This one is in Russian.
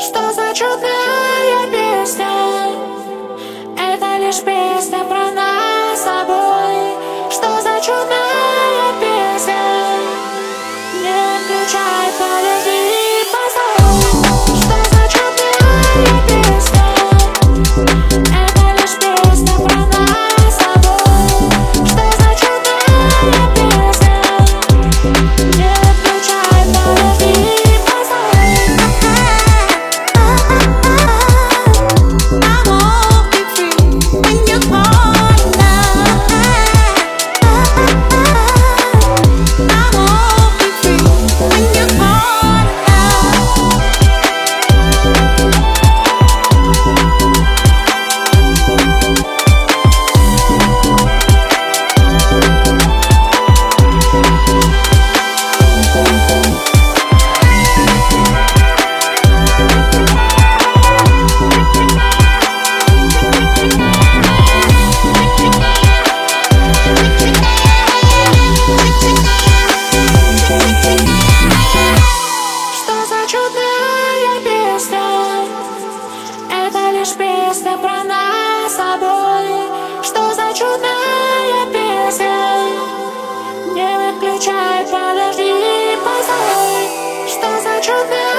Что за чудная песня? Это лишь песня про нас с тобой. Что за чудная песня? Не включай, подожди, постой. Что за чудная песня? Это лишь песня про нас с тобой. Что за чудная песня? Не включай, подожди. Песня про нас с тобой. Что за чудная песня? Не выключай, подожди, постой. Что за чудная